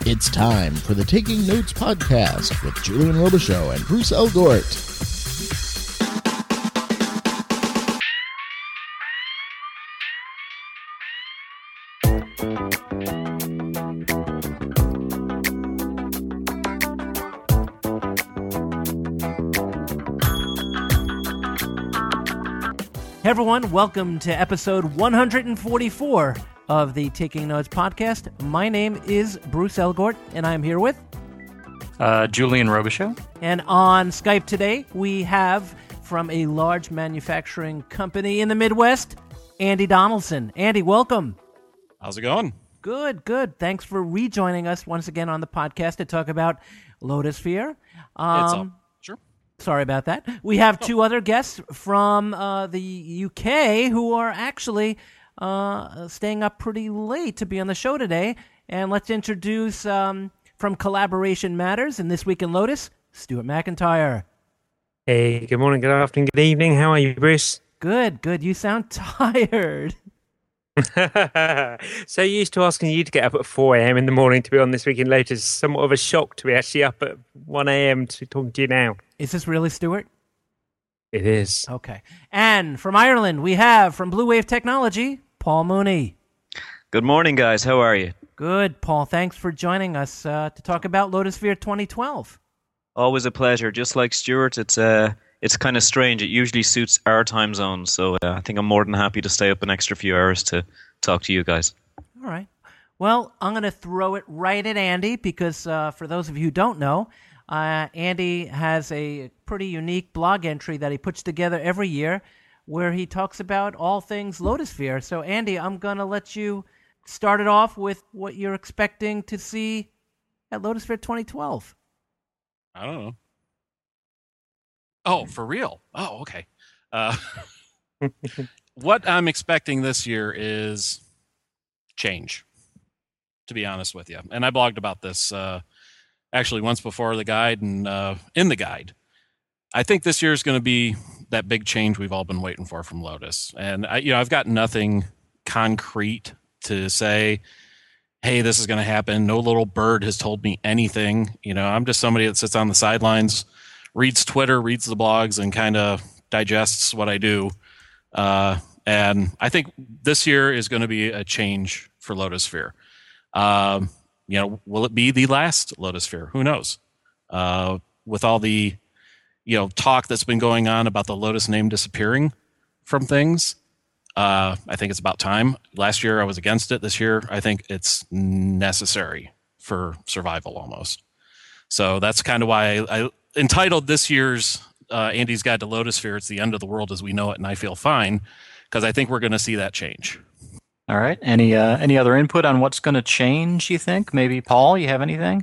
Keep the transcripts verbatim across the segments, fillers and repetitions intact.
It's time for the Taking Notes podcast with Julian Robichaux and Bruce Elgort. Hey everyone, welcome to episode one forty-four of the Taking Notes podcast. My name is Bruce Elgort, and I'm here with... Uh, Julian Robichaux. And on Skype today, we have, from a large manufacturing company in the Midwest, Andy Donaldson. Andy, welcome. How's it going? Good, good. Thanks for rejoining us once again on the podcast to talk about Lotusphere. Um, it's up. Sure. Sorry about that. We have two other guests from uh, the U K who are actually uh, staying up pretty late to be on the show today. And let's introduce, um, from Collaboration Matters and This Week in Lotus, Stuart McIntyre. Hey, good morning, good afternoon, good evening. How are you, Bruce? Good, good. You sound tired. So used to asking you to get up at four a.m. in the morning to be on This Week in Lotus. Somewhat of a shock to be actually up at one a.m. to talk to you now. Is this really Stuart? It is. Okay. And from Ireland, we have, from Blue Wave Technology, Paul Mooney. Good morning, guys. How are you? Good, Paul. Thanks for joining us uh, to talk about Lotusphere twenty twelve. Always a pleasure. Just like Stuart, it's uh, it's kind of strange. It usually suits our time zone, so uh, I think I'm more than happy to stay up an extra few hours to talk to you guys. All right. Well, I'm going to throw it right at Andy because uh, for those of you who don't know, uh, Andy has a pretty unique blog entry that he puts together every year where he talks about all things Lotusphere. So, Andy, I'm going to let you start it off with what you're expecting to see at Lotusphere twenty twelve. I don't know. Oh, for real? Oh, okay. Uh, what I'm expecting this year is change, to be honest with you. And I blogged about this uh, actually once before the guide and uh, in the guide. I think this year is going to be that big change we've all been waiting for from Lotus. And I, you know, I've got nothing concrete to say, hey, this is going to happen. No little bird has told me anything. You know, I'm just somebody that sits on the sidelines, reads Twitter, reads the blogs, and kind of digests what I do. Uh, and I think this year is going to be a change for Lotusphere. Um, you know, will it be the last Lotusphere? Who knows? Uh, with all the you know, talk that's been going on about the Lotus name disappearing from things. Uh, I think it's about time. Last year I was against it. This year I think it's necessary for survival almost. So that's kind of why I, I entitled this year's uh, Andy's Guide to Lotusphere, It's the End of the World as We Know It and I Feel Fine, because I think we're going to see that change. All right. Any uh, any other input on what's going to change, you think? Maybe, Paul, you have anything?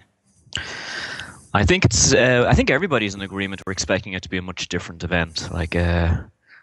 I think it's. Uh, I think everybody's in agreement. We're expecting it to be a much different event. Like uh,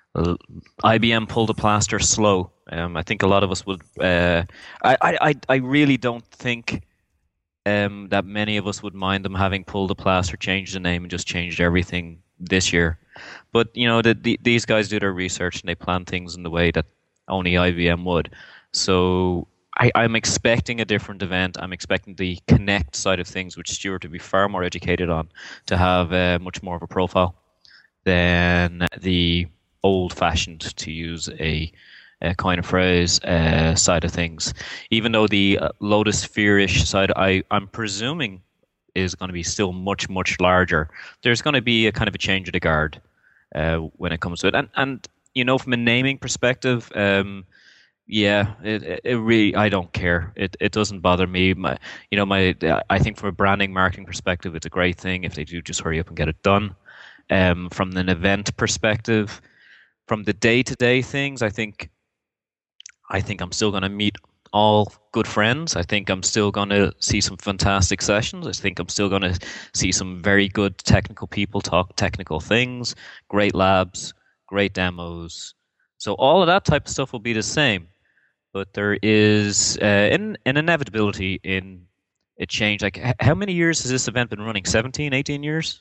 I B M pulled a plaster slow. Um, I think a lot of us would. Uh, I, I I really don't think um, that many of us would mind them having pulled a plaster, changed the name, and just changed everything this year. But you know, the, the, these guys do their research and they plan things in the way that only I B M would. So. I, I'm expecting a different event. I'm expecting the Connect side of things, which Stuart would be far more educated on, to have uh, much more of a profile than the old-fashioned, to use a, a kind of phrase, uh, side of things. Even though the uh, Lotusphere-ish side, I, I'm presuming, is going to be still much, much larger. There's going to be a kind of a change of the guard uh, when it comes to it. And, and you know, from a naming perspective... Um, Yeah, it, it really. I don't care. It it doesn't bother me. My, you know, my. I think from a branding, marketing perspective, it's a great thing if they do just hurry up and get it done. Um, from an event perspective, from the day to day things, I think. I think I'm still going to meet all good friends. I think I'm still going to see some fantastic sessions. I think I'm still going to see some very good technical people talk technical things. Great labs, great demos. So all of that type of stuff will be the same. But there is uh, an, an inevitability in a change. Like, h- how many years has this event been running? seventeen, eighteen years?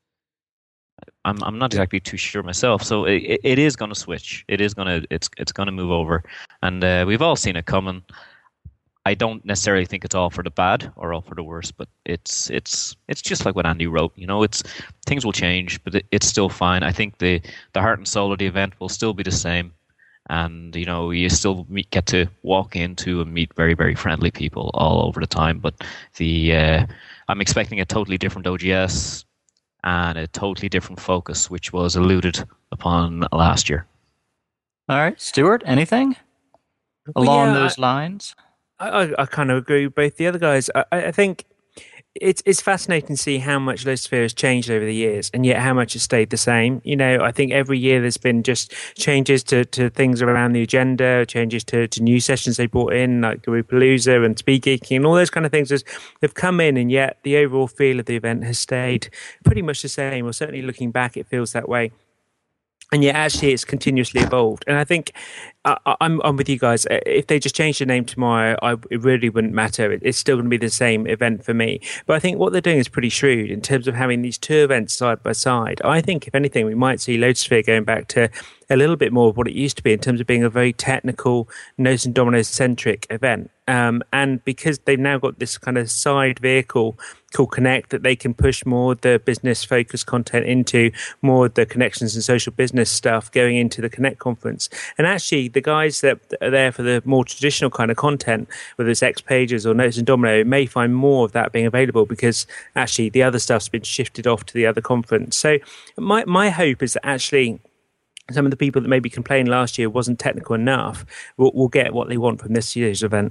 I'm I'm not exactly too sure myself. So it, it is going to switch. It is going to it's it's going to move over, and uh, we've all seen it coming. I don't necessarily think it's all for the bad or all for the worse, but it's it's it's just like what Andy wrote. You know, it's things will change, but it, it's still fine. I think the the heart and soul of the event will still be the same, and you know, you still meet, get to walk into and meet very very friendly people all over the time. But the uh, I'm expecting a totally different O G S and a totally different focus, which was alluded upon last year. All right, Stuart, anything Well, along yeah, those I- lines? I, I, I kind of agree with both the other guys. I, I think it's it's fascinating to see how much Lotusphere has changed over the years, and yet how much has stayed the same. You know, I think every year there's been just changes to, to things around the agenda, changes to, to new sessions they brought in, like Gurupalooza and Speed Geeking, and all those kind of things has, have come in, and yet the overall feel of the event has stayed pretty much the same, or certainly looking back, it feels that way. And yet, actually, it's continuously evolved. And I think I, I'm, I'm with you guys. If they just changed the name tomorrow, I, it really wouldn't matter. It, it's still going to be the same event for me. But I think what they're doing is pretty shrewd in terms of having these two events side by side. I think, if anything, we might see Lotusphere going back to a little bit more of what it used to be in terms of being a very technical, Notes and Dominoes centric event. Um, and because they've now got this kind of side vehicle called Connect that they can push more of the business focused content into, more of the connections and social business stuff going into the Connect conference. And actually, the guys that are there for the more traditional kind of content, whether it's X Pages or Notes and Domino, may find more of that being available because actually the other stuff's been shifted off to the other conference. So my my hope is that actually some of the people that maybe complained last year wasn't technical enough will, will get what they want from this year's event.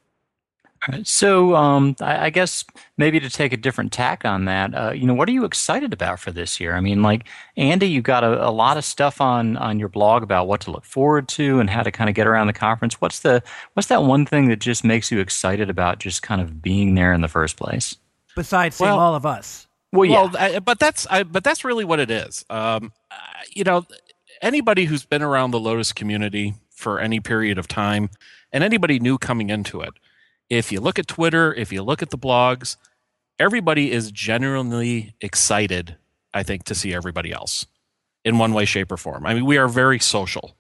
All right, so um, I, I guess maybe to take a different tack on that, uh, you know, what are you excited about for this year? I mean, like Andy, you got a, a lot of stuff on, on your blog about what to look forward to and how to kind of get around the conference. What's the what's that one thing that just makes you excited about just kind of being there in the first place? Besides seeing Well- all of us. Well, yeah, Well, I, but that's I, but that's really what it is. Um, uh, you know, anybody who's been around the Lotus community for any period of time, and anybody new coming into it, if you look at Twitter, if you look at the blogs, everybody is genuinely excited, I think, to see everybody else in one way, shape, or form. I mean, we are very social.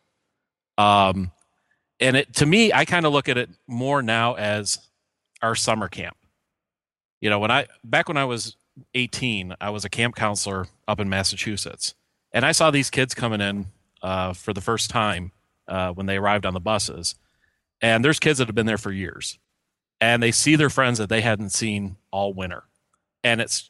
Um, and it to me, I kind of look at it more now as our summer camp. You know, when I back when I was eighteen, I was a camp counselor up in Massachusetts, and I saw these kids coming in uh, for the first time uh, when they arrived on the buses. And there's kids that have been there for years, and they see their friends that they hadn't seen all winter, and it's,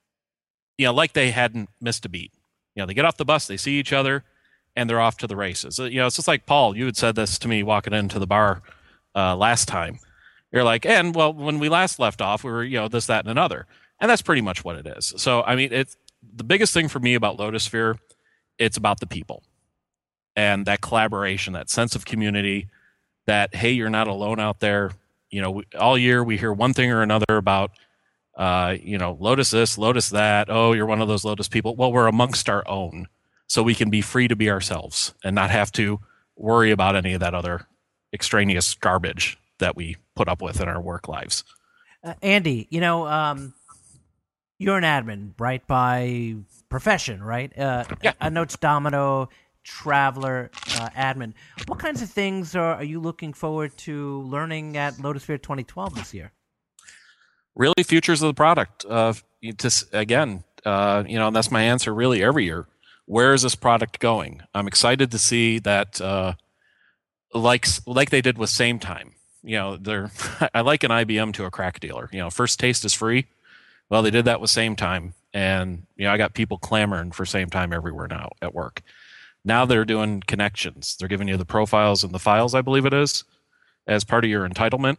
you know, like they hadn't missed a beat. You know, they get off the bus, they see each other, and they're off to the races. You know, it's just like Paul. You had said this to me walking into the bar uh, last time. You're like, and well, when we last left off, we were, you know, this, that, and another. And that's pretty much what it is. So, I mean, it's the biggest thing for me about Lotusphere, it's about the people and that collaboration, that sense of community, that, hey, you're not alone out there. You know, we, all year we hear one thing or another about, uh, you know, Lotus this, Lotus that. Oh, you're one of those Lotus people. Well, we're amongst our own, so we can be free to be ourselves and not have to worry about any of that other extraneous garbage that we put up with in our work lives. Uh, Andy, you know, um, you're an admin, right, by profession, right? Uh, Yeah. A Notes Domino Traveler uh, admin. What kinds of things are, are you looking forward to learning at Lotusphere twenty twelve this year? Really, futures of the product. Uh, you just again, uh, you know, and that's my answer. Really, every year, where is this product going? I'm excited to see that, uh, like like they did with Same Time. You know, they're I like an I B M to a crack dealer. You know, first taste is free. Well, they did that with Same Time, and you know, I got people clamoring for Same Time everywhere now at work. Now they're doing connections. They're giving you the profiles and the files, I believe it is, as part of your entitlement.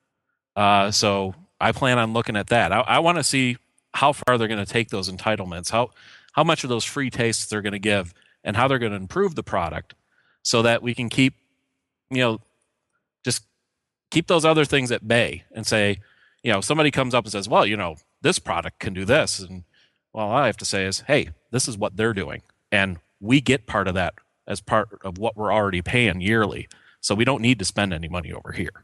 Uh, so I plan on looking at that. I, I want to see how far they're going to take those entitlements, how how much of those free tastes they're going to give, and how they're going to improve the product, so that we can keep, you know, just keep those other things at bay and say, you know, somebody comes up and says, well, you know, this product can do this. And well, all I have to say is, hey, this is what they're doing. And we get part of that as part of what we're already paying yearly. So we don't need to spend any money over here.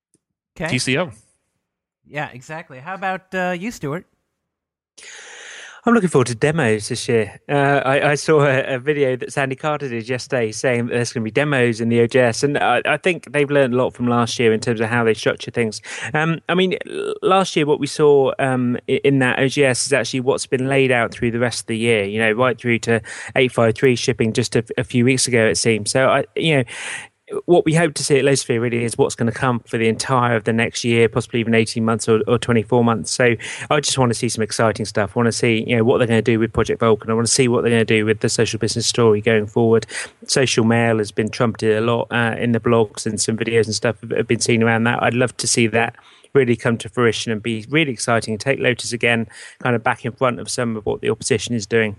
Okay. T C O. Yeah, exactly. How about uh, you, Stuart? I'm looking forward to demos this year. Uh, I, I saw a, a video that Sandy Carter did yesterday saying that there's going to be demos in the O G S, and I, I think they've learned a lot from last year in terms of how they structure things. Um, I mean, last year what we saw um, in that O G S is actually what's been laid out through the rest of the year, you know, right through to eight five three shipping just a, a few weeks ago, it seems. So, I, you know, what we hope to see at Lotusphere really is what's going to come for the entire of the next year, possibly even eighteen months or, or twenty-four months. So I just want to see some exciting stuff. I want to see, you know, what they're going to do with Project Vulcan. I want to see what they're going to do with the social business story going forward. Social mail has been trumpeted a lot uh, in the blogs, and some videos and stuff have been seen around that. I'd love to see that really come to fruition and be really exciting and take Lotus again kind of back in front of some of what the opposition is doing.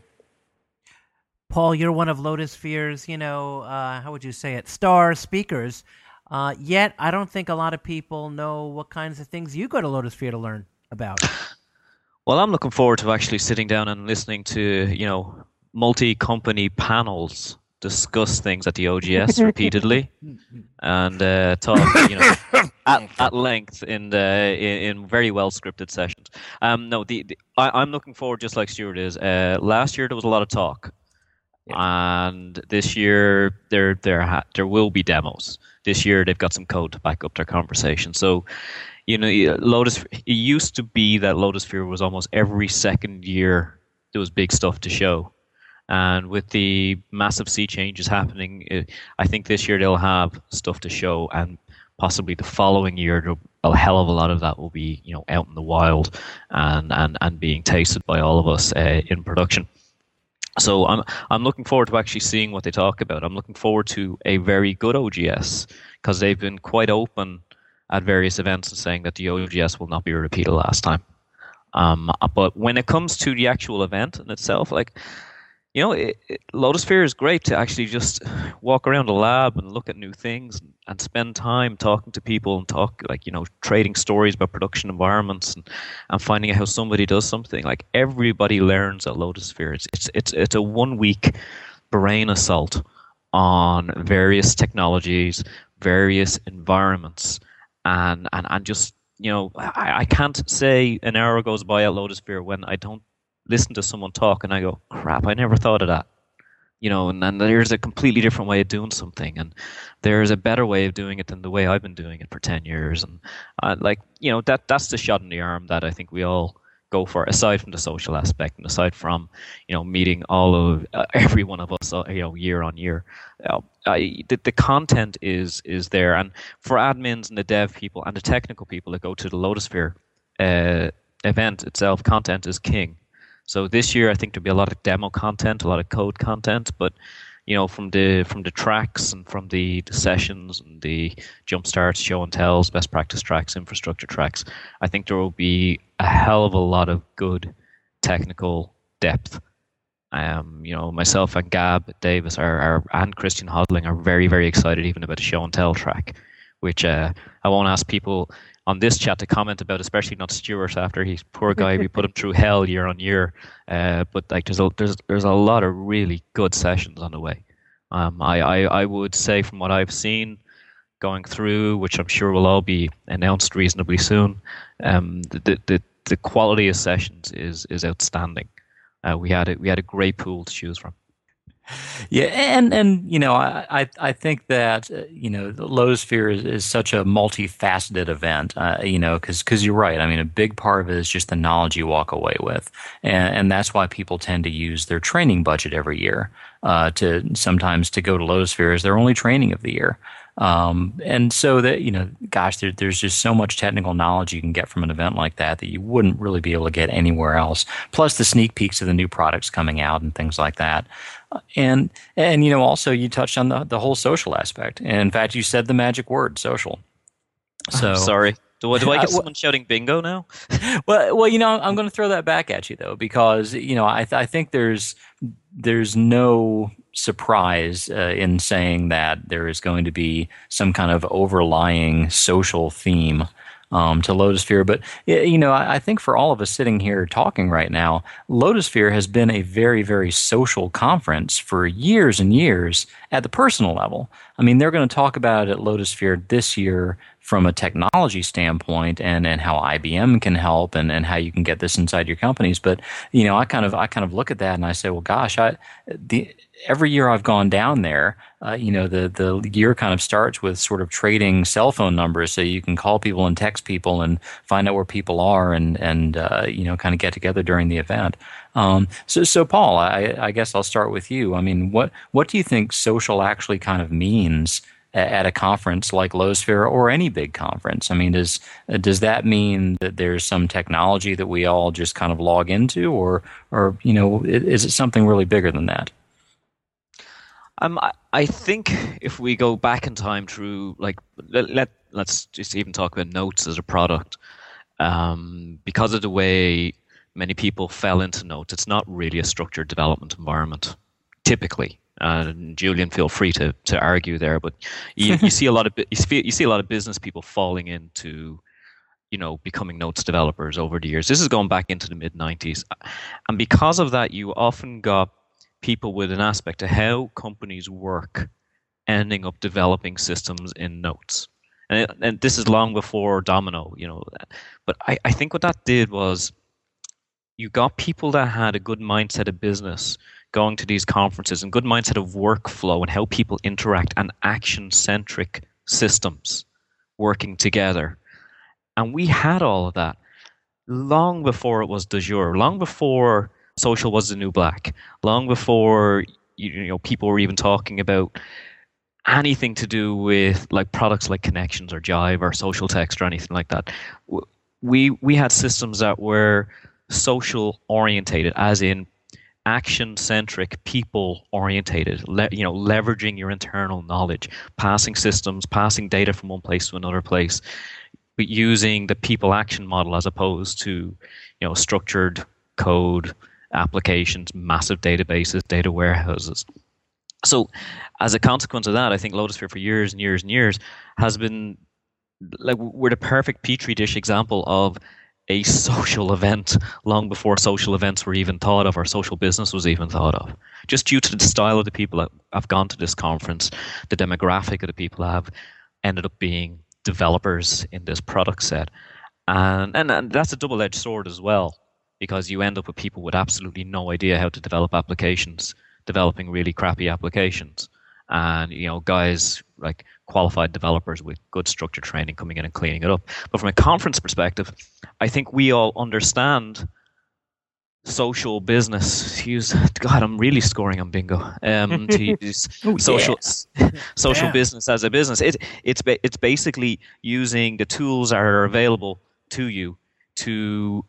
Paul, you're one of Lotusphere's, you know, uh, how would you say it, star speakers. Uh, yet, I don't think a lot of people know what kinds of things you go to Lotusphere to learn about. Well, I'm looking forward to actually sitting down and listening to, you know, multi-company panels discuss things at the O G S repeatedly and uh, talk, you know, at, at length in the in, in very well scripted sessions. Um, no, the, the I, I'm looking forward, just like Stuart is. Uh, last year there was a lot of talk. And this year there there ha- there will be demos. This year they've got some code to back up their conversation. So, you know, Lotus. It used to be that Lotusphere was almost every second year there was big stuff to show, and with the massive sea changes happening, it, I think this year they'll have stuff to show, and possibly the following year a hell of a lot of that will be, you know, out in the wild and and and being tasted by all of us uh, in production. So I'm I'm looking forward to actually seeing what they talk about. I'm looking forward to a very good O G S, because they've been quite open at various events and saying that the O G S will not be a repeat of last time. Um, but when it comes to the actual event in itself, like, you know, it, it, Lotusphere is great to actually just walk around the lab and look at new things and, and spend time talking to people and talk, like, you know, trading stories about production environments and, and finding out how somebody does something. Like, everybody learns at Lotusphere. It's it's it's, it's a one week brain assault on various technologies, various environments, and and, and just, you know, I, I can't say an hour goes by at Lotusphere when I don't listen to someone talk and I go, crap, I never thought of that. You know, and, and there's a completely different way of doing something, and there's a better way of doing it than the way I've been doing it for ten years. And uh, like, you know, that that's the shot in the arm that I think we all go for, aside from the social aspect and aside from, you know, meeting all of uh, every one of us, uh, you know, year on year. Uh, I, the, the content is is there, and for admins and the dev people and the technical people that go to the Lotusphere uh, event itself, content is king. So this year, I think there'll be a lot of demo content, a lot of code content, but, you know, from the from the tracks and from the, the sessions and the jump starts, show and tells, best practice tracks, infrastructure tracks, I think there will be a hell of a lot of good technical depth. Um, you know, myself and Gab Davis are, are and Christian Hodling are very, very excited even about the show and tell track, which uh, I won't ask people on this chat to comment about, especially not Stuart, after he's poor guy. We put him through hell year on year, uh, but like there's a there's there's a lot of really good sessions on the way. Um, I, I I would say from what I've seen going through, which I'm sure will all be announced reasonably soon, um, the the the quality of sessions is is outstanding. Uh, we had a, we had a great pool to choose from. Yeah, and and you know, I I think that uh, you know, the Lotusphere is, is such a multifaceted event. Uh, you know, because because you're right. I mean, a big part of it is just the knowledge you walk away with, and, and that's why people tend to use their training budget every year uh, to sometimes to go to Lotusphere as their only training of the year. Um, and so that, you know, gosh, there, there's just so much technical knowledge you can get from an event like that that you wouldn't really be able to get anywhere else. Plus the sneak peeks of the new products coming out and things like that. Uh, and, and, you know, also you touched on the, the whole social aspect. And in fact, you said the magic word, social. So I'm sorry. Do, do I get uh, someone shouting bingo now? well, well, you know, I'm going to throw that back at you though, because, you know, I, th- I think there's, there's no surprise uh, in saying that there is going to be some kind of overlying social theme um, to Lotusphere. But, you know, I, I think for all of us sitting here talking right now, Lotusphere has been a very, very social conference for years and years at the personal level. I mean, they're going to talk about it at Lotusphere this year from a technology standpoint and, and how I B M can help and, and how you can get this inside your companies. But, you know, I kind of I kind of look at that and I say, well, gosh, I the every year I've gone down there, uh, you know, the, the year kind of starts with sort of trading cell phone numbers so you can call people and text people and find out where people are and, and uh, you know, kind of get together during the event. Um, so, so Paul, I, I guess I'll start with you. I mean, what, what do you think social actually kind of means at a conference like Lotusphere or any big conference? I mean, does does that mean that there's some technology that we all just kind of log into, or, or you know, is it something really bigger than that? Um, I, I think if we go back in time through, like, let, let let's just even talk about Notes as a product, um, because of the way many people fell into Notes, it's not really a structured development environment, typically. Uh, Julian, feel free to, to argue there, but you, you see a lot of you see, you see a lot of business people falling into, you know, becoming Notes developers over the years. This is going back into the mid nineties, and because of that, you often got people with an aspect of how companies work ending up developing systems in Notes, and it, and this is long before Domino, you know. But I, I think what that did was you got people that had a good mindset of business going to these conferences and good mindset of workflow and how people interact and action-centric systems working together. And we had all of that long before it was de jour, long before social was the new black, long before you know people were even talking about anything to do with like products like Connections or Jive or Social Text or anything like that. We we had systems that were social orientated, as in action-centric, people-orientated, le- you know, leveraging your internal knowledge, passing systems, passing data from one place to another place, but using the people-action model as opposed to, you know, structured code, applications, massive databases, data warehouses. So, as a consequence of that, I think Lotusphere for years and years and years has been like we're the perfect petri dish example of a social event long before social events were even thought of or social business was even thought of. Just due to the style of the people that have gone to this conference, the demographic of the people have ended up being developers in this product set. And, and, and that's a double-edged sword as well, because you end up with people with absolutely no idea how to develop applications, developing really crappy applications. And, you know, guys like qualified developers with good structured training coming in and cleaning it up. But from a conference perspective, I think we all understand social business. Use God, I'm really scoring on bingo. Um, to use oh, social yeah. social yeah. business as a business. It it's it's basically using the tools that are available to you to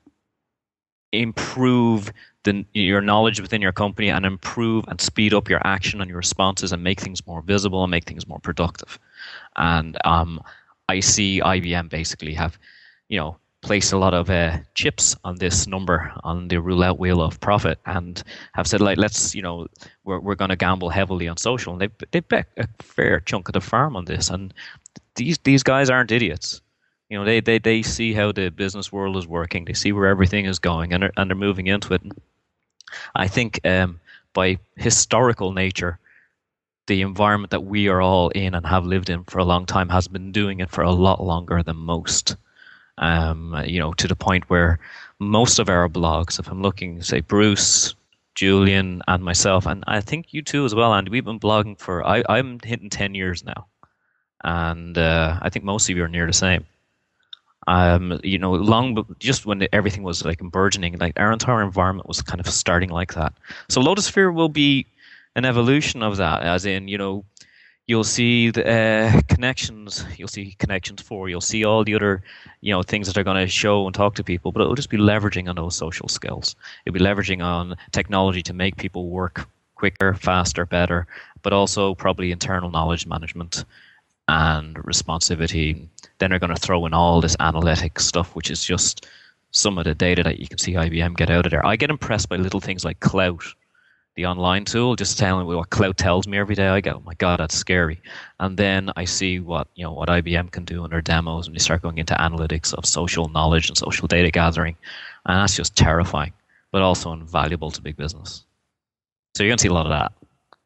improve the, your knowledge within your company and improve and speed up your action and your responses and make things more visible and make things more productive. And um, I see I B M basically have, you know, placed a lot of uh, chips on this number on the roulette wheel of profit and have said, like, let's, you know, we're we're going to gamble heavily on social. And they they bet a fair chunk of the farm on this. And these these guys aren't idiots. You know, they, they, they see how the business world is working. They see where everything is going, and they're, and they're moving into it. I think um, by historical nature, the environment that we are all in and have lived in for a long time has been doing it for a lot longer than most. Um, you know, to the point where most of our blogs, if I'm looking, say, Bruce, Julian, and myself, and I think you too as well, Andy, we've been blogging for, I, I'm hitting ten years now. And uh, I think most of you are near the same. Um, you know, long just when everything was like burgeoning, like our entire environment was kind of starting like that. So Lotusphere will be an evolution of that, as in, you know, you'll see the uh, connections, you'll see connections four, you'll see all the other, you know, things that are going to show and talk to people, but it'll just be leveraging on those social skills. It'll be leveraging on technology to make people work quicker, faster, better, but also probably internal knowledge management and responsivity. Then they're going to throw in all this analytic stuff, which is just some of the data that you can see I B M get out of there. I get impressed by little things like Clout, the online tool, just telling me what Clout tells me every day. I go, oh my God, that's scary. And then I see what, you know, what I B M can do in their demos, and they start going into analytics of social knowledge and social data gathering. And that's just terrifying, but also invaluable to big business. So you're going to see a lot of that.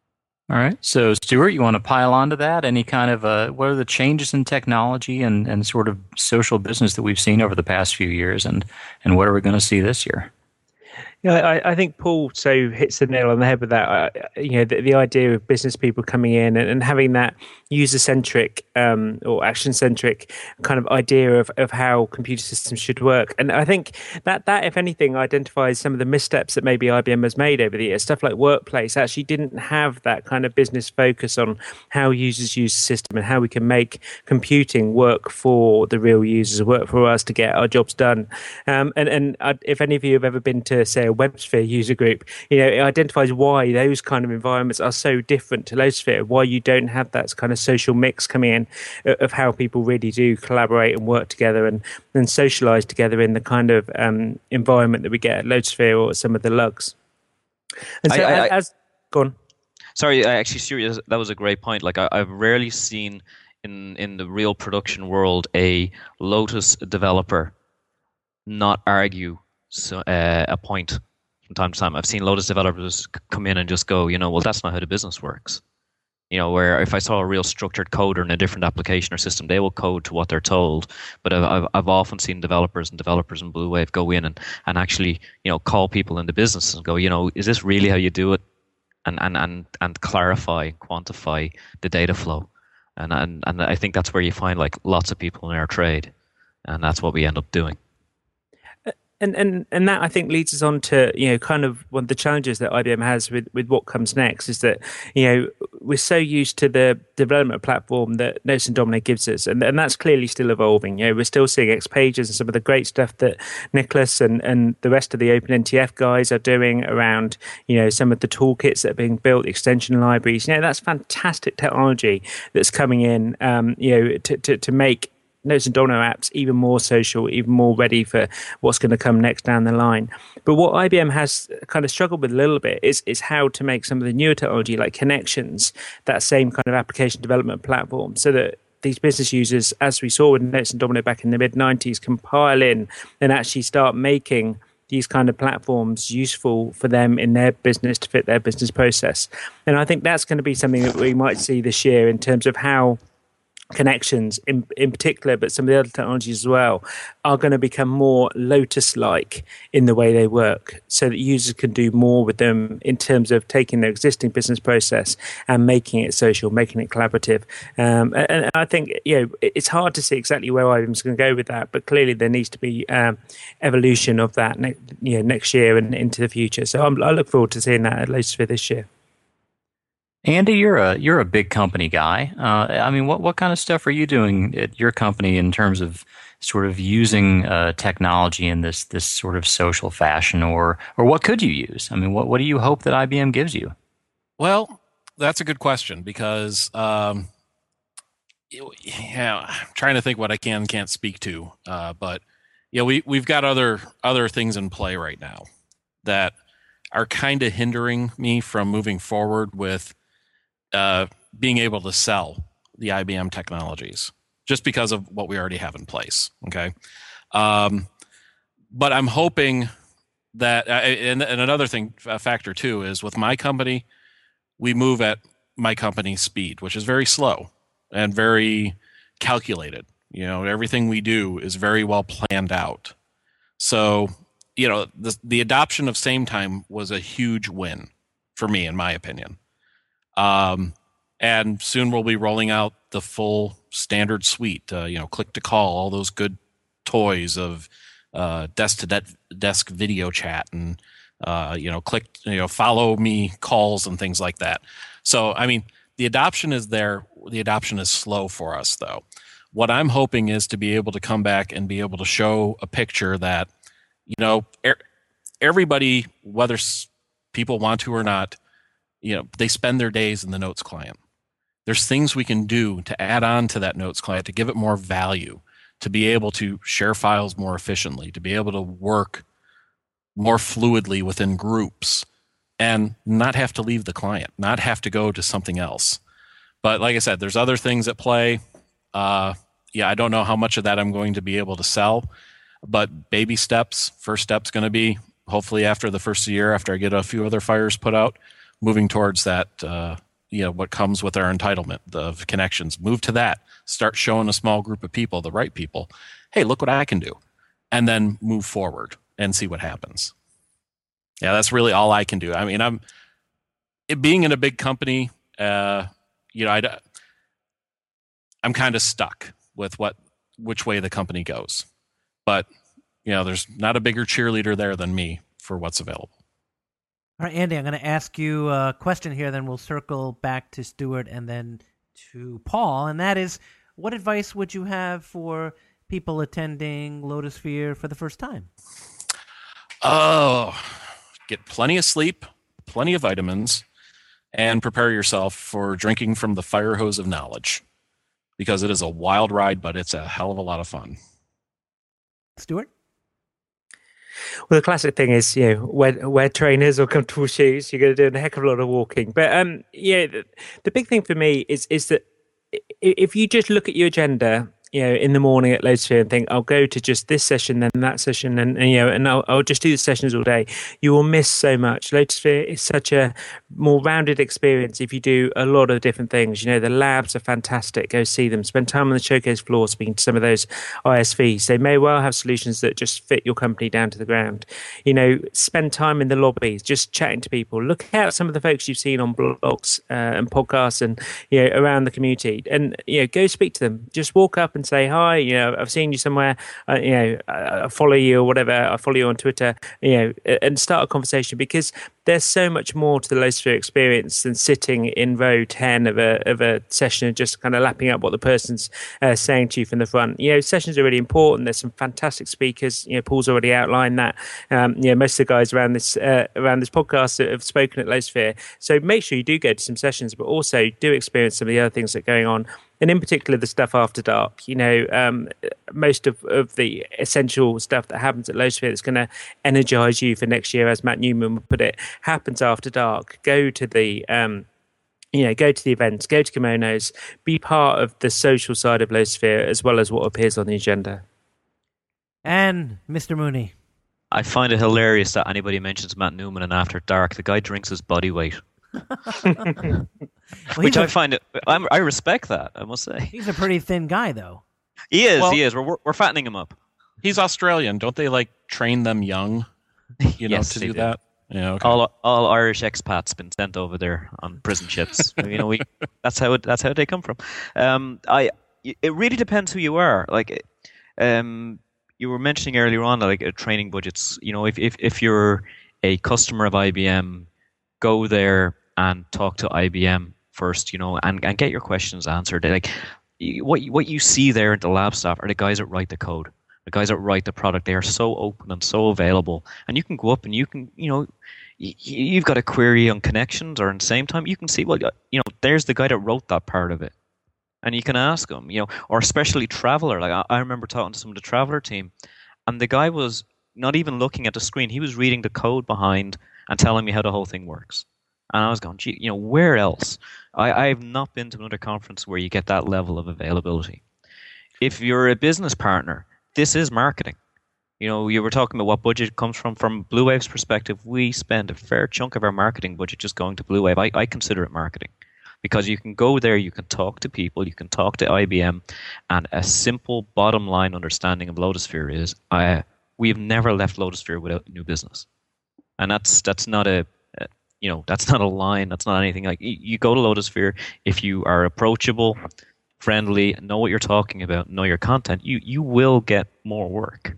All right. So, Stuart, you want to pile onto that? Any kind of uh, what are the changes in technology and, and sort of social business that we've seen over the past few years, and, and what are we going to see this year? Yeah, I, I think Paul so hits the nail on the head with that. Uh, you know, the, the idea of business people coming in and, and having that user-centric um, or action-centric kind of idea of, of how computer systems should work. And I think that, that, if anything, identifies some of the missteps that maybe I B M has made over the years. Stuff like Workplace actually didn't have that kind of business focus on how users use the system and how we can make computing work for the real users, work for us to get our jobs done. Um, and and uh, if any of you have ever been to, say, a WebSphere user group, you know, it identifies why those kind of environments are so different to Lotusphere, why you don't have that kind of social mix coming in of how people really do collaborate and work together and, and socialize together in the kind of um, environment that we get at Lotusphere or some of the lugs. And so, I, I, as, as go on. Sorry, I actually serious. That was a great point. Like I, I've rarely seen in in the real production world a Lotus developer not argue so, uh, a point from time to time. I've seen Lotus developers come in and just go, you know, well, that's not how the business works. You know, where if I saw a real structured coder in a different application or system, they will code to what they're told. But I've I've, I've often seen developers and developers in Blue Wave go in and, and actually, you know, call people in the business and go, you know, is this really how you do it? And and and, and clarify, quantify the data flow. And, and and I think that's where you find like lots of people in our trade, and that's what we end up doing. And, and and that I think leads us on to, you know, kind of one of the challenges that I B M has with, with what comes next is that, you know, we're so used to the development platform that Notes and Domino gives us, and, and that's clearly still evolving. You know, we're still seeing X Pages and some of the great stuff that Nicholas and, and the rest of the OpenNTF guys are doing around, you know, some of the toolkits that are being built, extension libraries. You know, that's fantastic technology that's coming in, um, you know, to, to, to make Notes and Domino apps even more social, even more ready for what's going to come next down the line. But what I B M has kind of struggled with a little bit is is how to make some of the newer technology like Connections that same kind of application development platform, so that these business users, as we saw with Notes and Domino back in the mid nineties, can pile in and actually start making these kind of platforms useful for them in their business to fit their business process. And I think that's going to be something that we might see this year in terms of how Connections in in particular, but some of the other technologies as well, are going to become more Lotus-like in the way they work, so that users can do more with them in terms of taking their existing business process and making it social, making it collaborative. Um, and, and I think, you know, it's hard to see exactly where I B M's going to go with that, but clearly there needs to be um, evolution of that ne- you know, next year and into the future. So I'm, I look forward to seeing that at least for this year. Andy, you're a you're a big company guy. Uh, I mean, what what kind of stuff are you doing at your company in terms of sort of using uh, technology in this this sort of social fashion, or or what could you use? I mean, what what do you hope that I B M gives you? Well, that's a good question because, um, yeah, I'm trying to think what I can and can't speak to. Uh, but yeah, we we've got other other things in play right now that are kind of hindering me from moving forward with Uh, being able to sell the I B M technologies just because of what we already have in place. Okay. Um, but I'm hoping that, uh, and, and another thing, a factor too, is with my company, we move at my company's speed, which is very slow and very calculated. You know, everything we do is very well planned out. So, you know, the, the adoption of Same Time was a huge win for me, in my opinion. Um, and soon we'll be rolling out the full standard suite, uh, you know, click to call, all those good toys of, uh, desk to de- desk video chat and, uh, you know, click, you know, follow me calls and things like that. So, I mean, the adoption is there. The adoption is slow for us though. What I'm hoping is to be able to come back and be able to show a picture that, you know, er- everybody, whether s- people want to or not, you know, they spend their days in the Notes client. There's things we can do to add on to that Notes client to give it more value, to be able to share files more efficiently, to be able to work more fluidly within groups and not have to leave the client, not have to go to something else. But like I said, there's other things at play. Uh, yeah, I don't know how much of that I'm going to be able to sell, but baby steps. First step's going to be hopefully after the first year, after I get a few other fires put out, moving towards that uh, you know, what comes with our entitlement, the connections. Move to that. Start showing a small group of people, the right people, hey, look what I can do. And then move forward and see what happens. Yeah, that's really all I can do. I mean, I'm it, being in a big company, uh, you know, I, I'm kind of stuck with what which way the company goes. But, you know, there's not a bigger cheerleader there than me for what's available. All right, Andy, I'm going to ask you a question here, then we'll circle back to Stuart and then to Paul, and that is, what advice would you have for people attending Lotusphere for the first time? Oh, get plenty of sleep, plenty of vitamins, and prepare yourself for drinking from the fire hose of knowledge, because it is a wild ride, but it's a hell of a lot of fun. Stuart? Well, the classic thing is, you know, wear, wear trainers or comfortable shoes. You're going to do a heck of a lot of walking. But um, yeah, the, the big thing for me is is that if you just look at your agenda, you know, in the morning at Lotusphere and think, I'll go to just this session, then that session, and, and you know, and I'll, I'll just do the sessions all day, you will miss so much. Lotusphere is such a more rounded experience if you do a lot of different things. You know, the labs are fantastic. Go see them. Spend time on the showcase floor speaking to some of those I S Vs. They may well have solutions that just fit your company down to the ground. You know, spend time in the lobbies, just chatting to people. Look at some of the folks you've seen on blogs uh, and podcasts and, you know, around the community. And, you know, go speak to them. Just walk up and say, hi, you know, I've seen you somewhere, uh, you know, I follow you or whatever, I follow you on Twitter, you know, and start a conversation, because there's so much more to the Lotusphere experience than sitting in row ten of a of a session and just kind of lapping up what the person's uh, saying to you from the front. You know, sessions are really important. There's some fantastic speakers. You know, Paul's already outlined that. Um, you know, most of the guys around this uh, around this podcast have spoken at Lotusphere. So make sure you do go to some sessions, but also do experience some of the other things that are going on. And in particular, the stuff after dark. You know, um, most of, of the essential stuff that happens at Lotusphere that's going to energize you for next year, as Matt Newman would put it, happens after dark. Go to the, um, you know, go to the events, go to kimonos, be part of the social side of Lotusphere as well as what appears on the agenda. And Mister Mooney. I find it hilarious that anybody mentions Matt Newman and After Dark. The guy drinks his body weight. well, Which a, I find it, I'm, I respect that, I must say. He's a pretty thin guy, though. He is, well, he is. We're we're fattening him up. He's Australian. Don't they like train them young? You know, yes, to do, do that. Yeah. Okay. All all Irish expats been sent over there on prison ships. you know, we that's how it, that's how they come from. Um, I it really depends who you are. Like, um, you were mentioning earlier on, like uh, training budgets. You know, if if if you're a customer of I B M, go there and talk to I B M first, you know, and, and get your questions answered. Like what what you see there in the lab staff are the guys that write the code, the guys that write the product. They are so open and so available, and you can go up and you can, you know, you, you've got a query on connections or in the same time you can see, well, you know, there's the guy that wrote that part of it, and you can ask him, you know, or especially Traveler. Like I, I remember talking to some of the Traveler team, and the guy was not even looking at the screen; he was reading the code behind and telling me how the whole thing works. And I was going, gee, you know, where else? I, I have not been to another conference where you get that level of availability. If you're a business partner, this is marketing. You know, you were talking about what budget comes from. From Blue Wave's perspective, we spend a fair chunk of our marketing budget just going to Blue Wave. I, I consider it marketing because you can go there, you can talk to people, you can talk to I B M, and a simple bottom line understanding of Lotusphere is uh, we've never left Lotusphere without new business. And that's that's not a You know, that's not a line. That's not anything. Like you go to Lotusphere, if you are approachable, friendly, know what you're talking about, know your content, you you will get more work.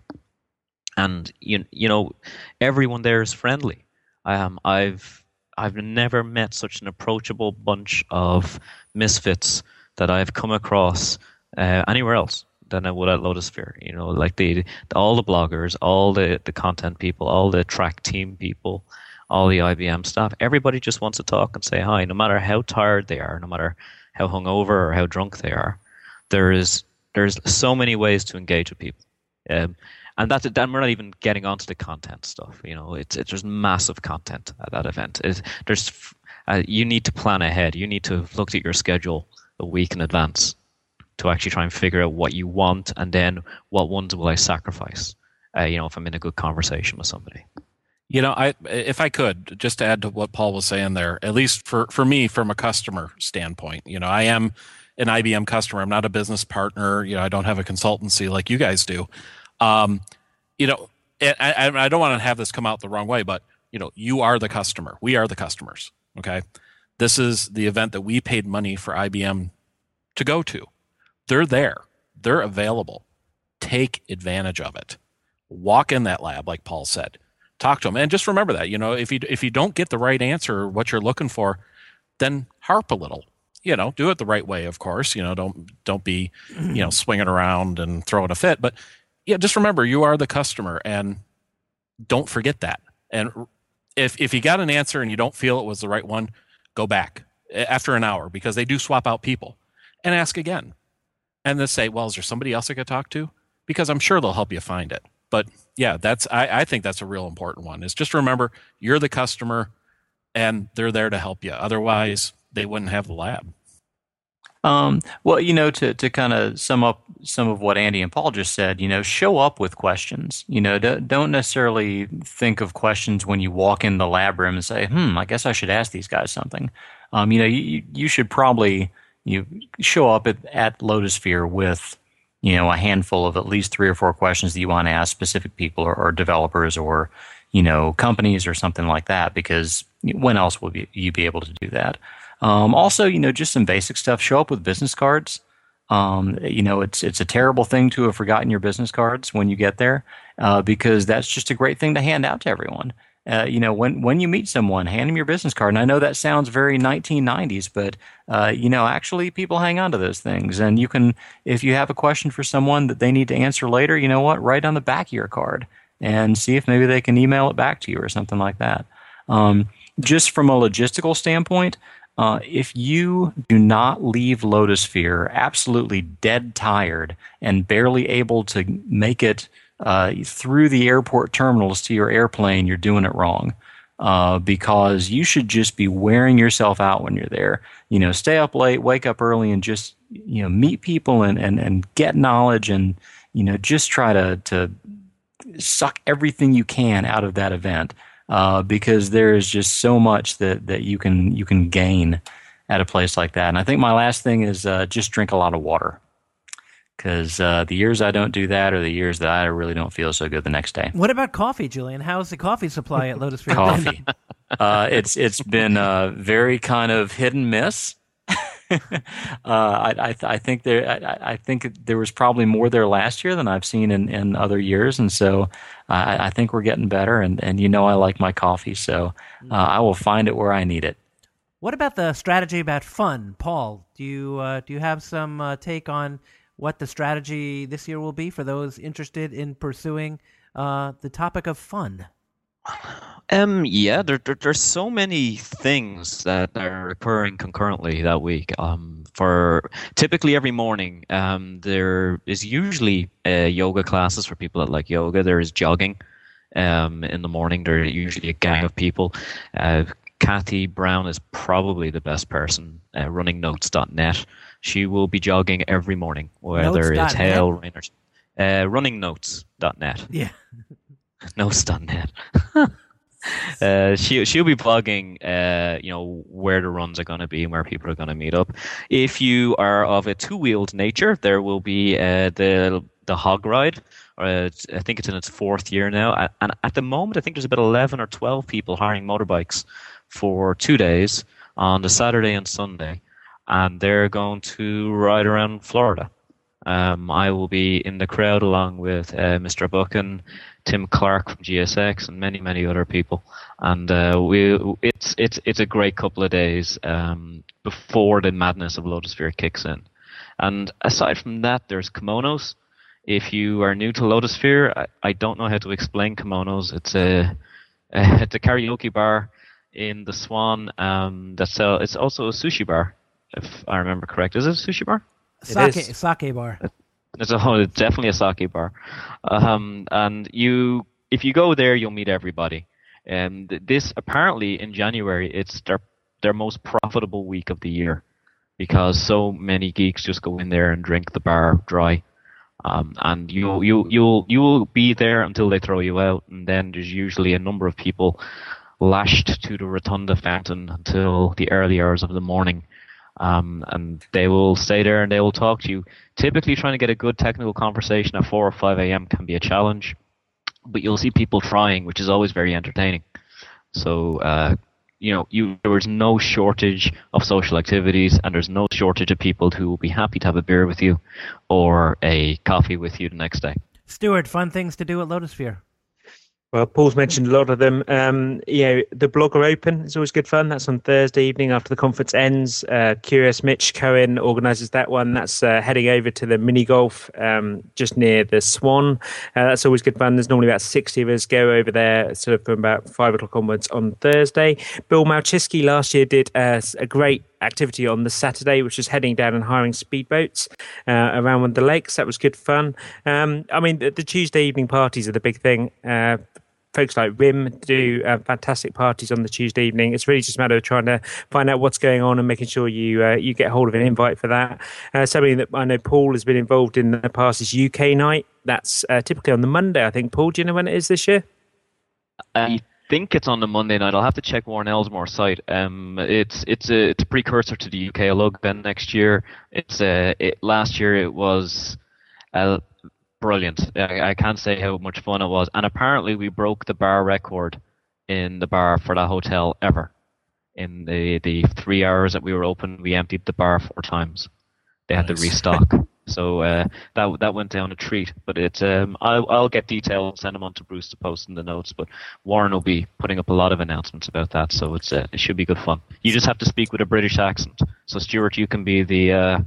And you you know, everyone there is friendly. Um, I've I've never met such an approachable bunch of misfits that I've come across uh, anywhere else than I would at Lotusphere. You know, like the, the all the bloggers, all the the content people, all the track team people, all the I B M staff, everybody just wants to talk and say hi, no matter how tired they are, no matter how hungover or how drunk they are. There is there's so many ways to engage with people, um, and that's then we're not even getting onto the content stuff. You know, it's, it's there's massive content at that event. It, there's uh, you need to plan ahead. You need to have looked at your schedule a week in advance to actually try and figure out what you want, and then what ones will I sacrifice. Uh, you know, if I'm in a good conversation with somebody. You know, I if I could just to add to what Paul was saying there, at least for for me from a customer standpoint, you know, I am an I B M customer. I'm not a business partner. You know, I don't have a consultancy like you guys do. Um, you know, I, I, I don't want to have this come out the wrong way, but you know, you are the customer. We are the customers. Okay, this is the event that we paid money for I B M to go to. They're there. They're available. Take advantage of it. Walk in that lab, like Paul said. Talk to them, and just remember that, you know, if you if you don't get the right answer, or what you're looking for, then harp a little. You know, do it the right way, of course. You know, don't don't be, you know, swinging around and throwing a fit. But yeah, just remember, you are the customer, and don't forget that. And if if you got an answer and you don't feel it was the right one, go back after an hour, because they do swap out people, and ask again, and then say, well, is there somebody else I could talk to? Because I'm sure they'll help you find it. But yeah, that's I, I think that's a real important one, is just remember you're the customer and they're there to help you. Otherwise, they wouldn't have the lab. Um, well, you know, to, to kind of sum up some of what Andy and Paul just said, you know, show up with questions. You know, do, don't necessarily think of questions when you walk in the lab room and say, hmm, I guess I should ask these guys something. Um, you know, you, you should probably you show up at, at Lotusphere with, you know, a handful of at least three or four questions that you want to ask specific people or, or developers or, you know, companies or something like that, because when else will you be able to do that? Um, also, you know, just some basic stuff. Show up with business cards. Um, you know, it's it's a terrible thing to have forgotten your business cards when you get there, uh, because that's just a great thing to hand out to everyone. Uh, you know, when when you meet someone, hand them your business card. And I know that sounds very nineteen nineties, but, uh, you know, actually people hang on to those things. And you can, if you have a question for someone that they need to answer later, you know what, write on the back of your card and see if maybe they can email it back to you or something like that. Um, just from a logistical standpoint, uh, if you do not leave Lotusphere absolutely dead tired and barely able to make it Uh, through the airport terminals to your airplane, you're doing it wrong. Uh, because you should just be wearing yourself out when you're there. You know, stay up late, wake up early, and just, you know, meet people and, and, and get knowledge, and, you know, just try to, to suck everything you can out of that event. Uh, because there is just so much that, that you can you can gain at a place like that. And I think my last thing is uh, just drink a lot of water. Because uh, the years I don't do that are the years that I really don't feel so good the next day. What about coffee, Julian? How's the coffee supply at Lotusphere? Coffee. uh, it's it's been uh, very kind of hit and miss. uh, I I, I think there I, I think there was probably more there last year than I've seen in, in other years, and so I, I think we're getting better. And, and you know I like my coffee, so uh, I will find it where I need it. What about the strategy about fun, Paul? Do you uh, do you have some uh, take on what the strategy this year will be for those interested in pursuing uh, the topic of fun? Um, yeah, there, there there's so many things that are occurring concurrently that week. Um, for typically every morning, um, there is usually uh, yoga classes for people that like yoga. There is jogging. Um, in the morning, there are usually a gang of people. Uh, Kathy Brown is probably the best person. Uh, running notes dot net. She will be jogging every morning, whether it's hail, rain, or uh, running notes dot net. Yeah. notes dot net. uh, she, she'll be blogging, uh, you know, where the runs are going to be and where people are going to meet up. If you are of a two-wheeled nature, there will be uh, the the Hog Ride. Uh, I think it's in its fourth year now. And at the moment, I think there's about eleven or twelve people hiring motorbikes for two days on the Saturday and Sunday. And they're going to ride around Florida. Um, I will be in the crowd along with uh, Mister Buchan, Tim Clark from G S X, and many, many other people. And uh, we it's it's it's a great couple of days um, before the madness of Lotusphere kicks in. And aside from that, there's kimonos. If you are new to Lotusphere, I, I don't know how to explain kimonos. It's a, a it's a karaoke bar in the Swan. Um, that sell. It's also a sushi bar, if I remember correct. Is it a sushi bar? Sake, sake bar. It's, a, it's definitely a sake bar. Um, and you, if you go there, you'll meet everybody. And this, apparently, in January, it's their their most profitable week of the year because so many geeks just go in there and drink the bar dry. Um, and you you you'll you'll be there until they throw you out, and then there's usually a number of people lashed to the rotunda fountain until the early hours of the morning. Um, and they will stay there and they will talk to you. Typically, trying to get a good technical conversation at four or five a.m. can be a challenge, but you'll see people trying, which is always very entertaining. So, uh, you know, you, there is no shortage of social activities, and there's no shortage of people who will be happy to have a beer with you or a coffee with you the next day. Stuart, fun things to do at Lotusphere. Well, Paul's mentioned a lot of them. Um, you know, the Blogger Open is always good fun. That's on Thursday evening after the conference ends. Uh, Curious Mitch Cohen organises that one. That's uh, heading over to the mini golf um, just near the Swan. Uh, that's always good fun. There's normally about sixty of us go over there, sort of from about five o'clock onwards on Thursday. Bill Malczewski last year did uh, a great activity on the Saturday, which was heading down and hiring speedboats uh, around one of the lakes. That was good fun. Um, I mean, the, the Tuesday evening parties are the big thing. Uh, folks like R I M do uh, fantastic parties on the Tuesday evening. It's really just a matter of trying to find out what's going on and making sure you uh, you get hold of an invite for that. Uh, something that I know Paul has been involved in the past is U K Night. That's uh, typically on the Monday, I think. Paul, do you know when it is this year? I think it's on the Monday night. I'll have to check Warren Ellsmore site. Um, it's it's a it's a precursor to the U K Lug then next year. It's uh, it, last year it was uh, brilliant. I, I can't say how much fun it was. And apparently we broke the bar record in the bar for that hotel ever. In the the three hours that we were open, we emptied the bar four times. They had nice. to restock. So uh, that that went down a treat, but it's um, I'll, I'll get details and send them on to Bruce to post in the notes. But Warren will be putting up a lot of announcements about that, so it's uh, it should be good fun. You just have to speak with a British accent. So Stuart, you can be the uh,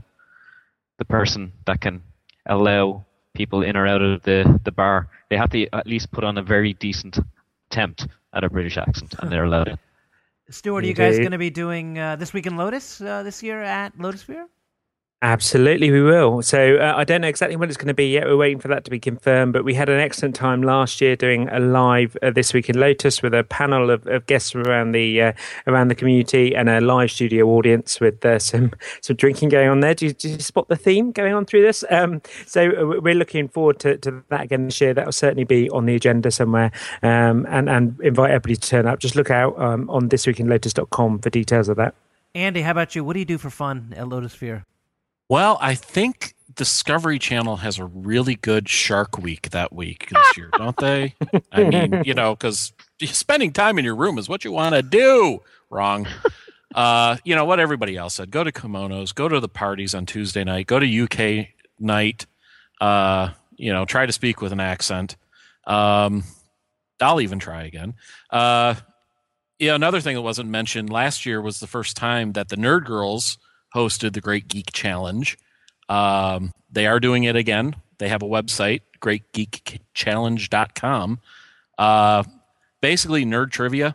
the person that can allow people in or out of the, the bar. They have to at least put on a very decent attempt at a British accent, and they're allowed in. Stuart, are you guys going to be doing uh, This Week in Lotus uh, this year at Lotusphere? Absolutely, we will. So uh, I don't know exactly when it's going to be yet. We're waiting for that to be confirmed. But we had an excellent time last year doing a live uh, This Week in Lotus with a panel of, of guests from around the uh, around the community and a live studio audience with uh, some some drinking going on there. Do you, do you spot the theme going on through this? Um, so uh, we're looking forward to, to that again this year. That will certainly be on the agenda somewhere. Um, and, and invite everybody to turn up. Just look out um, on this week in lotus dot com for details of that. Andy, how about you? What do you do for fun at Lotusphere? Well, I think Discovery Channel has a really good Shark Week that week this year, don't they? I mean, you know, because spending time in your room is what you want to do. Wrong. Uh, you know, what everybody else said. Go to kimonos, go to the parties on Tuesday night, go to U K night, uh, you know, try to speak with an accent. Um, I'll even try again. Uh, yeah, another thing that wasn't mentioned last year was the first time that the Nerd Girls hosted the Great Geek Challenge. Um, they are doing it again. They have a website, great geek challenge dot com. Uh, basically, nerd trivia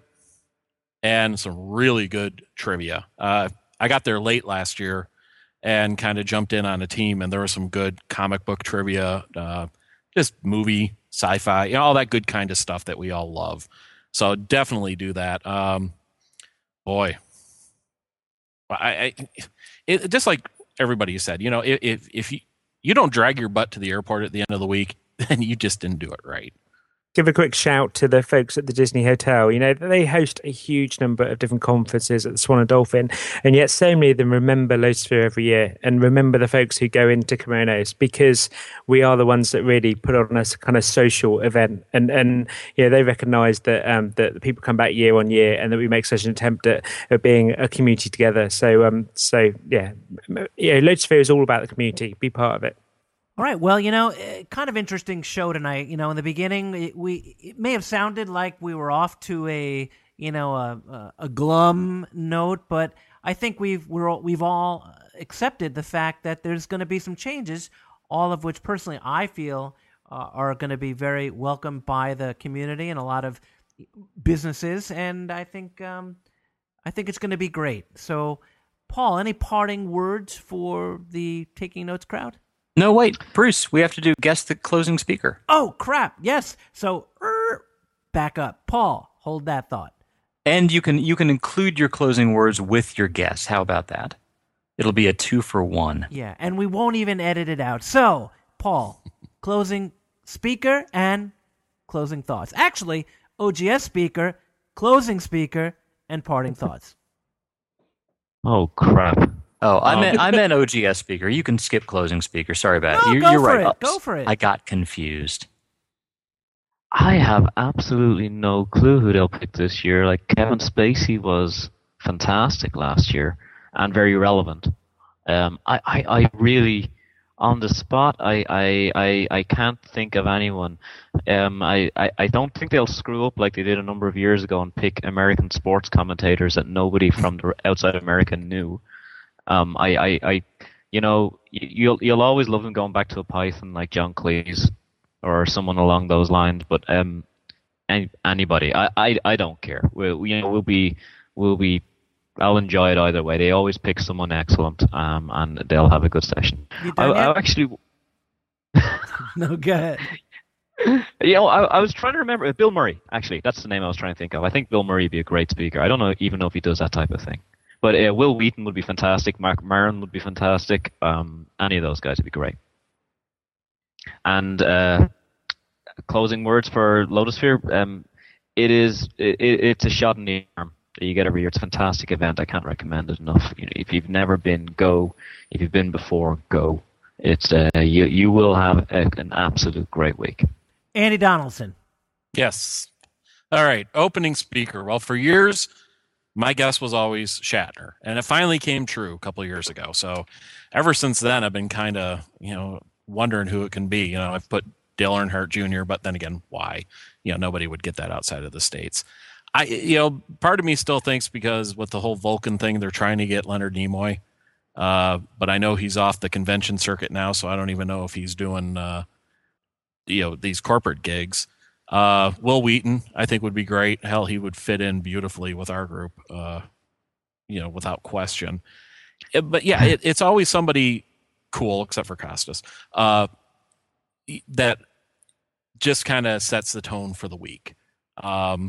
and some really good trivia. Uh, I got there late last year and kind of jumped in on a team, and there was some good comic book trivia, uh, just movie, sci-fi, you know, all that good kind of stuff that we all love. So definitely do that. Um, boy, I, I it, just like everybody said, you know, if if you, you don't drag your butt to the airport at the end of the week, then you just didn't do it right. Give a quick shout to the folks at the Disney Hotel. You know, they host a huge number of different conferences at the Swan and Dolphin, and yet so many of them remember Lotusphere every year and remember the folks who go into kimonos, because we are the ones that really put on a kind of social event. And, and you know, they recognise that um, that people come back year on year and that we make such an attempt at, at being a community together. So, um, so yeah, yeah, Lotusphere is all about the community. Be part of it. All right. Well, you know, kind of interesting show tonight. You know, in the beginning, it, we it may have sounded like we were off to a you know a, a, a glum note, but I think we've we're all, we've all accepted the fact that there's going to be some changes, all of which personally I feel uh, are going to be very welcomed by the community and a lot of businesses, and I think um, I think it's going to be great. So, Paul, any parting words for the Taking Notes crowd? No, wait, Bruce, we have to do guess the closing speaker. Oh, crap. Yes. So, er, back up. Paul, hold that thought. And you can you can include your closing words with your guess. How about that? It'll be a two for one. Yeah, and we won't even edit it out. So, Paul, closing speaker and closing thoughts. Actually, O G S speaker, closing speaker, and parting thoughts. Oh, crap. Oh, I Um, meant I meant O G S speaker. You can skip closing speaker. Sorry about No, it. You, go you're for right. it. Ups. Go for it. I got confused. I have absolutely no clue who they'll pick this year. Like, Kevin Spacey was fantastic last year and very relevant. Um, I, I, I really, on the spot, I, I, I, I can't think of anyone. Um, I, I, I don't think they'll screw up like they did a number of years ago and pick American sports commentators that nobody from the outside America knew. Um, I, I, I, you know, you'll you'll always love them going back to a Python like John Cleese or someone along those lines. But um, any, anybody, I, I, I don't care. We'll, you know, we'll be, we'll be. I'll enjoy it either way. They always pick someone excellent, um, and they'll have a good session. You I, done yet? I actually, No, go ahead. you know, I, I was trying to remember Bill Murray. Actually, that's the name I was trying to think of. I think Bill Murray would be a great speaker. I don't know even know if he does that type of thing. But uh, Will Wheaton would be fantastic. Mark Maron would be fantastic. Um, any of those guys would be great. And uh, closing words for Lotusphere. Um, it is it, it's a shot in the arm that you get every year. It's a fantastic event. I can't recommend it enough. You know, if you've never been, go. If you've been before, go. It's uh, you you will have a, an absolute great week. Andy Donaldson. Yes. All right. Opening speaker. Well, for years, my guess was always Shatner, and it finally came true a couple of years ago. So ever since then, I've been kind of, you know, wondering who it can be. You know, I've put Dale Earnhardt Junior, but then again, why? You know, nobody would get that outside of the States. I, you know, part of me still thinks because with the whole Vulcan thing, they're trying to get Leonard Nimoy. Uh, but I know he's off the convention circuit now, so I don't even know if he's doing, uh, you know, these corporate gigs. Uh, Will Wheaton, I think, would be great. Hell, he would fit in beautifully with our group, uh, you know, without question. It, but yeah, it, it's always somebody cool, except for Costas, uh, that just kind of sets the tone for the week. Um,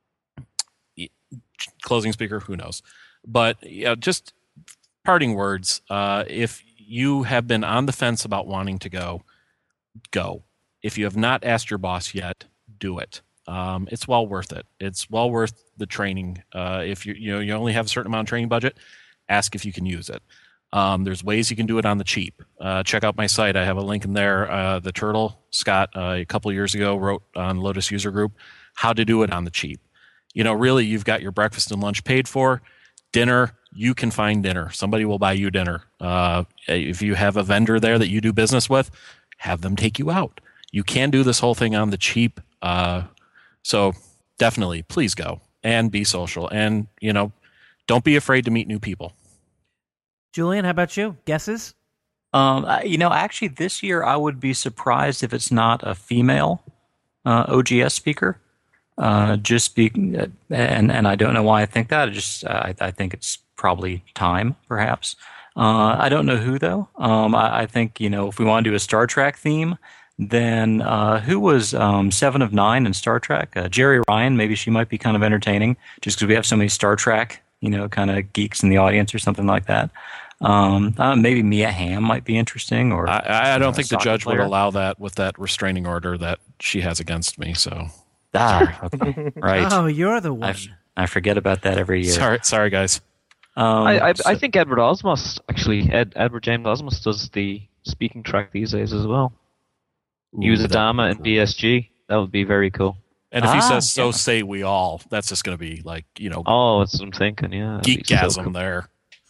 closing speaker, who knows? But yeah, just parting words. Uh, if you have been on the fence about wanting to go, go. If you have not asked your boss yet, do it. Um, it's well worth it. It's well worth the training. Uh, if you you know you only have a certain amount of training budget, ask if you can use it. Um, there's ways you can do it on the cheap. Uh, check out my site. I have a link in there. Uh, the Turtle Scott uh, a couple of years ago wrote on Lotus User Group how to do it on the cheap. You know, really, you've got your breakfast and lunch paid for. Dinner, you can find dinner. Somebody will buy you dinner. Uh, if you have a vendor there that you do business with, have them take you out. You can do this whole thing on the cheap. Uh, so definitely, please go and be social. And, you know, don't be afraid to meet new people. Julian, how about you? Guesses? Um, I- you know, actually, this year I would be surprised if it's not a female uh, O G S speaker. Uh, just be, and and I don't know why I think that. I just I, I think it's probably time, perhaps. Uh, I don't know who though. Um, I, I think you know if we want to do a Star Trek theme, then uh, who was um, Seven of Nine in Star Trek? Uh, Jerry Ryan. Maybe she might be kind of entertaining, just because we have so many Star Trek, you know, kind of geeks in the audience or something like that. Um, uh, maybe Mia Hamm might be interesting. Or I, I don't uh, think the soccer judge player. would allow that with that restraining order that she has against me. So Ah, okay. Right. Oh, you're the one. I, f- I forget about that every year. sorry, sorry guys. Um, I, I, so- I think Edward Osmos, actually, Ed, Edward James Osmos does the speaking track these days as well. He was Ooh, a that'd Dama be in cool. B S G. That would be very cool. And if he Ah, says, "So yeah. say we all," that's just going to be like, you know, Oh, that's what I'm thinking, yeah. that'd be so geekgasm cool. there.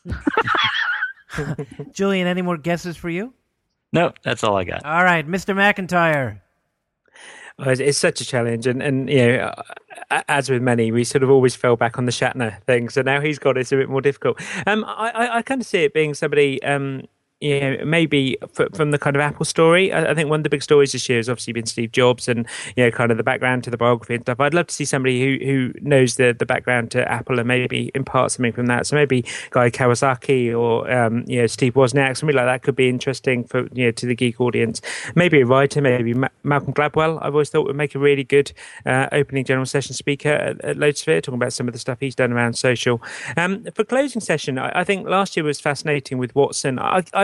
Julian, any more guesses for you? No, that's all I got. All right, Mister McIntyre. Oh, It's, it's such a challenge, and and you know, uh, as with many, we sort of always fell back on the Shatner thing. So now he's got it, it's a bit more difficult. Um, I I, I kind of see it being somebody um. You know, maybe f- from the kind of Apple story. I, I think one of the big stories this year has obviously been Steve Jobs and, you know, kind of the background to the biography and stuff. I'd love to see somebody who, who knows the, the background to Apple and maybe impart something from that. So maybe Guy Kawasaki or, um, you know, Steve Wozniak, something like that could be interesting for, you know, to the geek audience. Maybe a writer, maybe Ma- Malcolm Gladwell, I've always thought would make a really good uh, opening general session speaker at, at Lotusphere, talking about some of the stuff he's done around social. Um, for closing session, I, I think last year was fascinating with Watson. I, I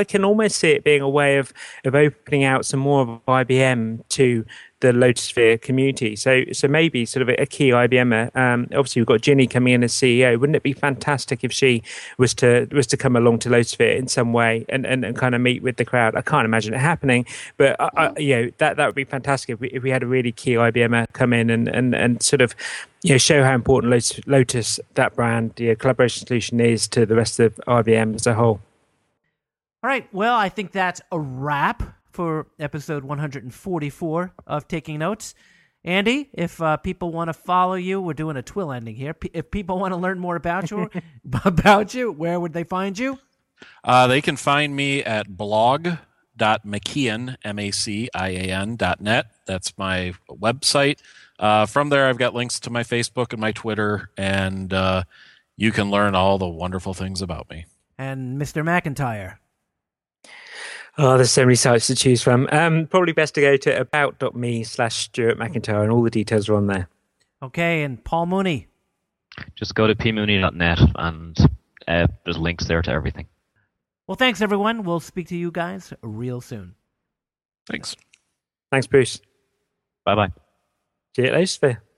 can almost see it being a way of of opening out some more of I B M to the Lotusphere community. So so maybe sort of a, a key I B M er. Um, obviously, we've got Ginny coming in as C E O. Wouldn't it be fantastic if she was to was to come along to Lotusphere in some way and, and, and kind of meet with the crowd? I can't imagine it happening, but I, I, you know that that would be fantastic if we, if we had a really key I B M er come in and, and, and sort of you know show how important Lotus, Lotus that brand, the you know, collaboration solution is to the rest of I B M as a whole. All right. Well, I think that's a wrap for episode one forty-four of Taking Notes. Andy, if uh, people want to follow you, we're doing a twill ending here. P- if people want to learn more about you, about you, where would they find you? Uh, they can find me at blog.macian, M A C I A N dot net. That's my website. Uh, from there, I've got links to my Facebook and my Twitter, and uh, you can learn all the wonderful things about me. And Mister McIntyre. Oh, there's so many sites to choose from. Um, probably best to go to about.me slash Stuart McIntyre, and all the details are on there. Okay, and Paul Mooney. Just go to p mooney dot net, and uh, there's links there to everything. Well, thanks, everyone. We'll speak to you guys real soon. Thanks. Thanks, Bruce. Bye-bye. See you at Lotusphere.